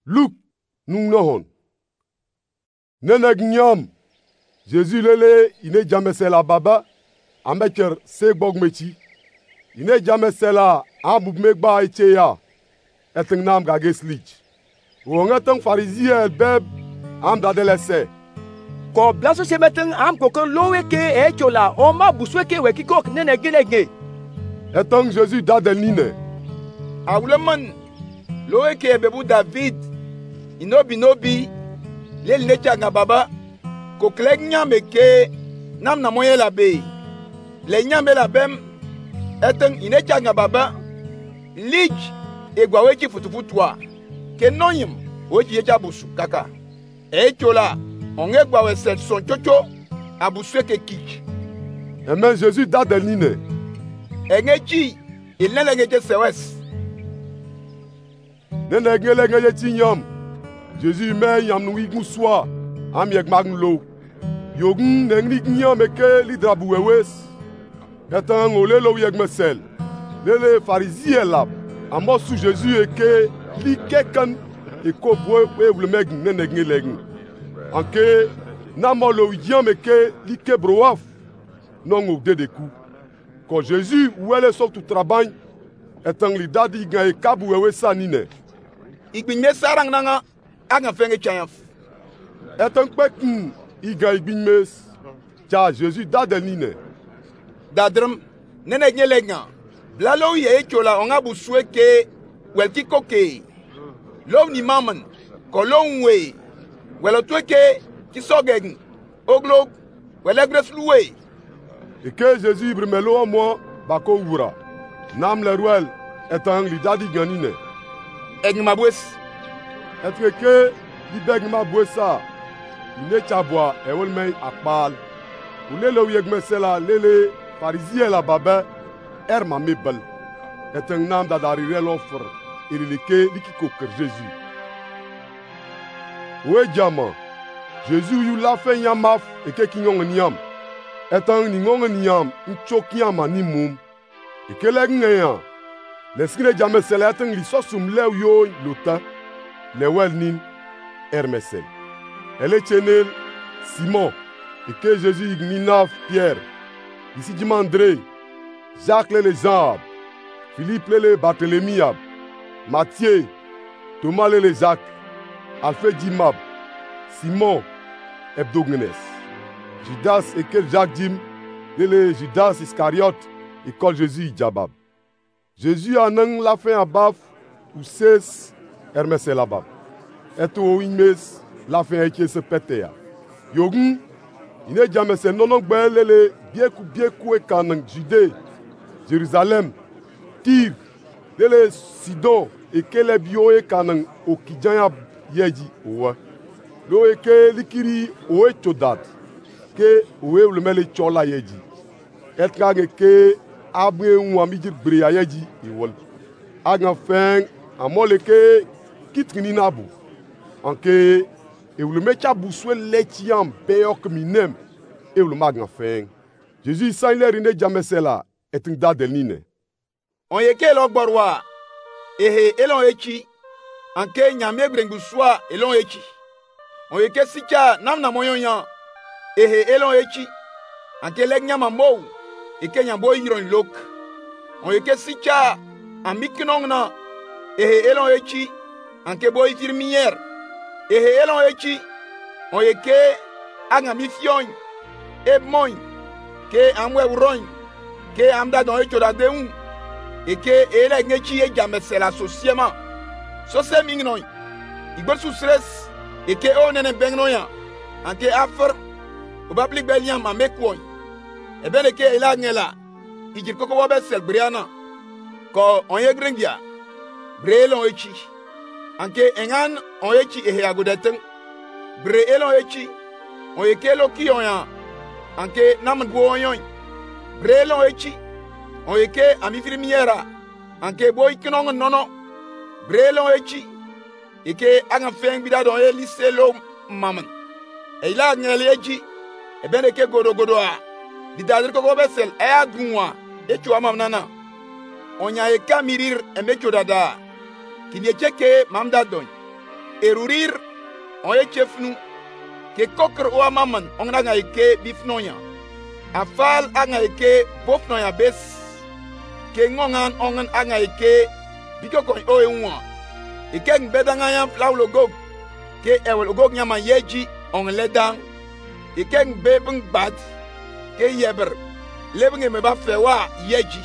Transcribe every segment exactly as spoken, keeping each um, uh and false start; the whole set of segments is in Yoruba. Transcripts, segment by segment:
Luc, nous n'avons. Nenegnyam, Jésus lele, il n'est jamais la baba, ameker se bogmechi. Il n'est jamais la amboumegba echeya, eteng nam gageslich. Ou on est un pharisien beb, am dadelese. Ko blaso se meteng am kokon lowe ke e chola, oma busweke wekikok nenegilege. Eteng Jésus dadelnine. Awleman, lowe ke bebu David, inobi nobi, lel necha nga baba, ko kleg nyambe ke nam na moye la be. Le nyambe la bem, eteng inecha nga baba, lig e gwa wechi futufutwa, ke nonyim wechi yecha busu kaka. E chola, onge gwa wesel son chocho, abuswe ke kich. Amen Jésus dadelnine. Engechi, il nelenge sewes. Nenegele tinyam. Jésus me yam nou igou soa, am yek maglo. Yogun nenglik nyam eke lidrabu wewes. Etan ole lo yek mesel. Lele pharisien lab. Amo sou Jésus eke li kekan e ko boe we vlemeg nenegele. Anke namo lo yam eke li kebroaf. Non ou de deku. Quand Jésus ou elle sort tout travail, etan li dadi gan e kabu wewesa nine. Igbinye sarang nanga anga fenge chayaf. Etan kwekin iga igbinmes. Cha Jésus dadelnine. Dadram nene nyelenga. Blalo ye chola onga buswe ke welki koke. Lov ni maman ko longwe. Welo tweke kisogeng. Oglo welegres loué. Et que Jésus bremelo en moi bako wura. Nam le ruel etan li dadi ganine. Egma bwes. Etre que li begma bwesa. Ne chabwa e wolmei akbal. Ou le lo yegme sela lele pharisien la babe er ma mebel. Etan nam dadari l'offre et li ke li kiko ker Jésus. Oué diamant. Jésus yu la fe yamaf e ke kinyon nyam. Etan ni ngonga nyam nchok yama ni mum. E ke leg ngayan. L'esprit de Dieu c'est l'atteint li sosum lew yo lota le wel nin hermesel. Elle est chenel Simon et que Jésus igninaf Pierre. Ici Dimandré, Jacques le Jean, Philippe le Barthélemy, Matthieu, Thomas le Jacques, Alpha Dimab, Simon Hebdognes, Judas et que Jacques Dim, le Judas Iscariote et que Jésus Jabab. Jésus a nan la fin à baf ou ses Hermès la baf. Et au Inmes la fin est se pété. Yogun, il n'est jamais se non non le bien coup bien coup et canan Judée, Jérusalem, Tyr, le Sidon et que les bio et canan au Kidjaya yeji oué. Lo et que likiri oué chodat que oué le mele chola yeji. Et que abre un amijir briayeji iwol aga fen amole ke kitrini nabu anke e wulu mecha buswe letiam beok minem e wulu magna fen Jésus saint le rinde jamesela etin dadelnine on yeke logborwa ehe elon echi anke nyame brenguswa elon echi on yeke sicha namna moyonya ehe elon echi anke leg nyama mou et que nyambo yiron lok on yeke sicha amikinong na ehe elon echi anke boy tirmier ehe elon echi on yeke anga mifion e moy ke amwe uroin ke amda don echo da deun et que ele ngechi e jamesela sociema so se mingnoy igbo su stress et que onene bengnoya anke afer obablik beliam amekwoy e bene ke ila ngela ijir koko wabe sel briana ko onye grengia brelon echi anke engan onyechi ehe agodeten bre elon echi onye kelo ki onya anke namgo onyon brelon echi onye ke amifirimiera anke boy kinong nono brelon echi eke anga feng bida don e liselo maman e ila ngela echi e bene ke godo godo a Didadir ko besel e agunwa e chwa mamnana onya e kamirir e mecho dada kinye cheke mamda don erurir on ye chefnu ke kokr o amaman on nga ike bifnoya afal anga ike bofnoya bes ke ngongan ongan anga ike bikoko o enwa ike ngbedanga ya flawlo gog ke ewel gog nyama yeji on ledang ike ngbebeng bad ke yeber lebnge me ba fewa yeji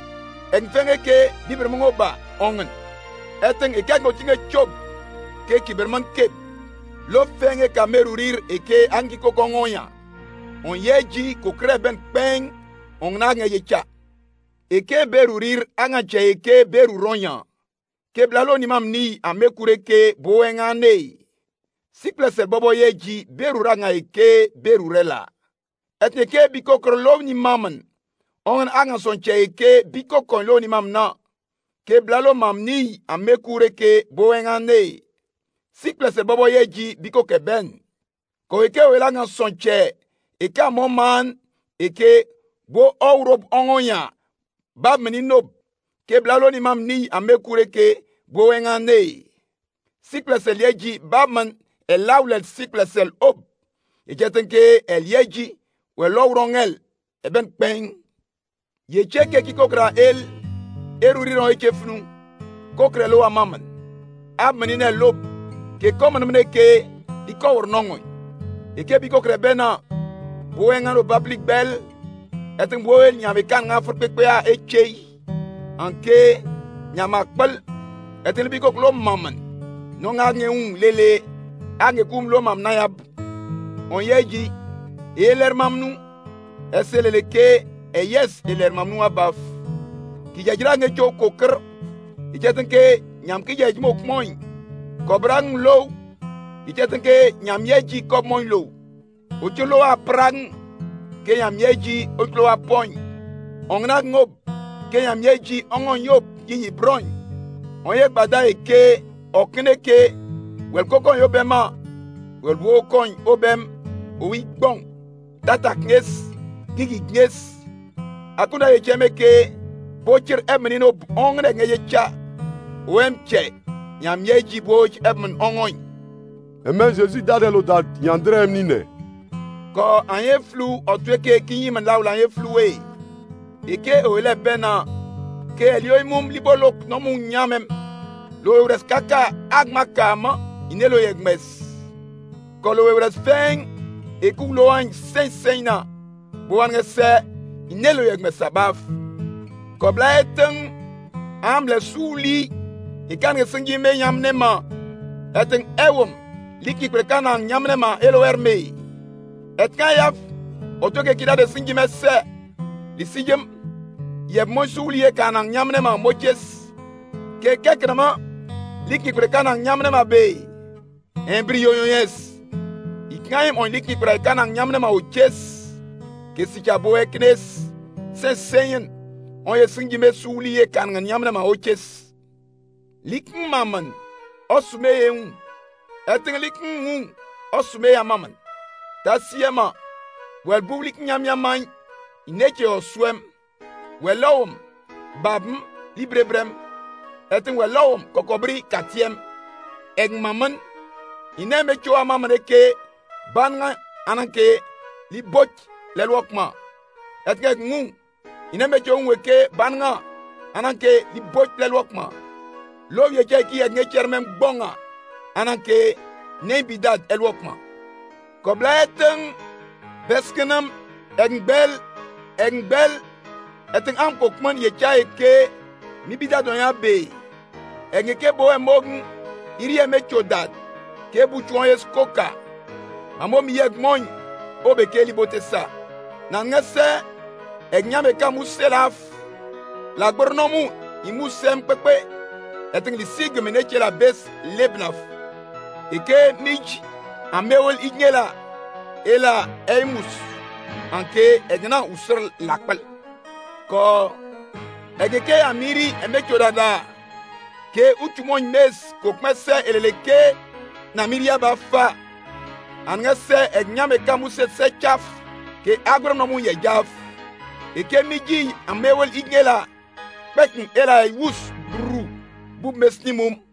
en fenge ke biber mo ba ongan eten ike go tinga chob ke kiberman ke lo fenge kamerurir eke angi kokongoya on yeji ko kreben pen on nanga yecha eke berurir anga che eke beruronya ke blalo ni mamni amekure ke boengane siklese bobo yeji beruranga eke berurela etne ke bikokro lo ni maman on anga son che eke bikokon lo ni mamna ke blalo mamni amekure ke boengane siklese bobo yeji biko keben ko eke welanga sonche eke moman eke bo europe ongonya bab menino ke blalo ni mamni amekure ke bo wengane siklese yeji babman elawle siklese ob ejetenke el yeji welo rongel eben pen ye cheke kikokra el eruriron ekefnu kokre lo amaman ab menine lob ke comme namne ke di kawr nongoy e ke bi ko krebena boenga no public bel etin boel nyame kan nga fur pepe a eche anke nyama kpal etin bi ko lo mamman no nga ngeun lele ange kum lo mam na yab on yeji eler mamnu eselele ke e yes eler mamnu abaf ki jajira nge cho kokr ijetin ke nyam ki jej mok moy kobrang low itetenke nyamyeji ko moy low ochulo aprang ke nyamyeji ochulo apon ongna ngob ke nyamyeji ongon yob yi broñ onye gbada eke okene ke wel kokon yobema wel bo kon obem owi gbon tata knes gigi knes akuna ye chemeke bochir emnino ongne ngeyecha wemche nyam yeji boj ebmen ongoy Amen Jésus dadelo dat yandre mnine ko anye flu otweke kinyi man lawla anye fluwe eke ole bena ke elioy mum libolok no mun nyamem lo res kaka agmakama inelo yegmes ko lo res feng e ku lo an sen sena bo an se inelo yegmes abaf ko blaeten amle suli e kan ngesengi me nyamne ma eten ewum liki prekana nyamne ma elo erme et kayaf otoke kida de singi me se li sigem ye mo suli e kana nyamne ma moches ke kekrama liki prekana nyamne ma be embryo yes ikayem on liki prekana nyamne ma oches ke sikabo eknes se seyen on ye singi me suli e kana nyamne ma oches likin maman osume yen etin likin ngun osume ya maman tasiema wel bu likin nyam yaman ineche oswem welawum babm librebrem etin welawum kokobri katiem eg maman ineme choa maman eke banga ananke li bot lelwokma etin ngun ineme choa weke banga ananke li bot lelwokma lo ye ke ki nge chermem bonga ananke ne bidad elwokma koblaeten beskenam engbel engbel eten am kokman ye chae ke mi bidad on ya be enge ke bo emogun iri eme chodat ke bu chuon yes koka amo mi yeg mon obe ke libotesa na ngese egnyame ka muselaf la gbornomu imusem pepe etin li sig meneche la bes lebnaf eke mij amewol igela ela eimus anke egna usr lakpal ko egeke amiri emecho dada ke utumon mes ko kmese eleleke na miria bafa angase egnyame kamuse se chaf ke agronomu ye jaf eke miji amewol igela pekin ela wus bru bu mesnimum